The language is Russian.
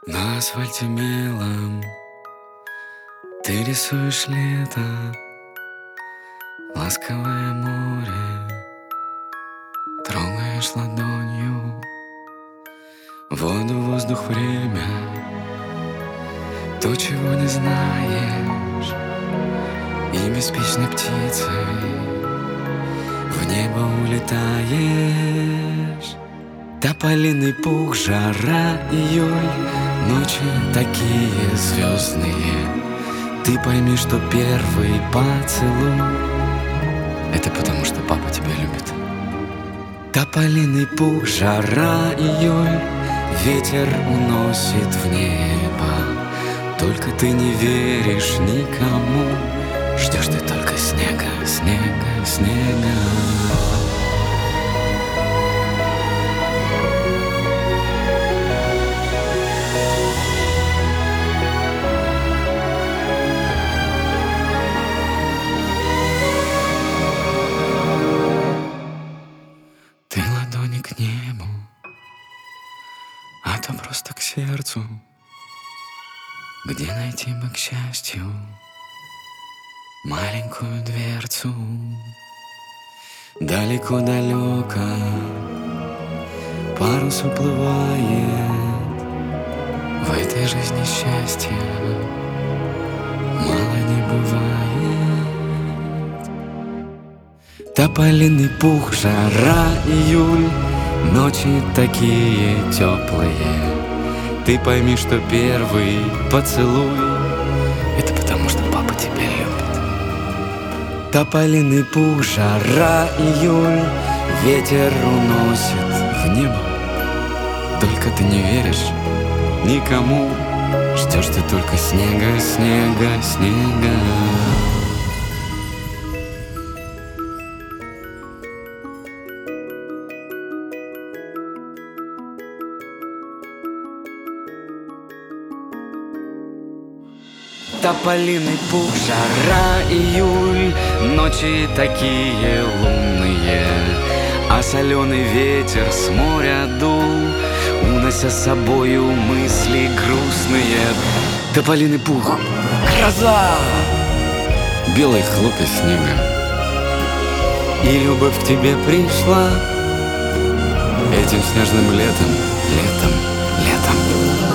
На асфальте мелом ты рисуешь лето, ласковое море трогаешь ладонью, воду, воздух, время, то, чего не знаешь, и беспечной птицей в небо улетаешь. Тополиный пух, жара, июль, ночи такие звездные. Ты пойми, что первый поцелуй — это потому, что папа тебя любит. Тополиный пух, жара, июль, ветер уносит в небо. Только ты не веришь никому, ждешь ты только снега, снега, снега. Ты ладони к небу, а то просто к сердцу, где найти бы, к счастью, маленькую дверцу. Далеко-далеко парус уплывает, в этой жизни счастья мало не бывает. Тополиный пух, жара, июль, ночи такие теплые. Ты пойми, что первый поцелуй — это потому, что папа тебя любит. Тополиный пух, жара, июль, ветер уносит в небо. Только ты не веришь никому, ждешь ты только снега, снега, снега. Тополиный пух, жара, июль, ночи такие лунные, а соленый ветер с моря дул, унося с собою мысли грустные. Тополиный пух, гроза, белые хлопья снега, и любовь к тебе пришла этим снежным летом, летом, летом.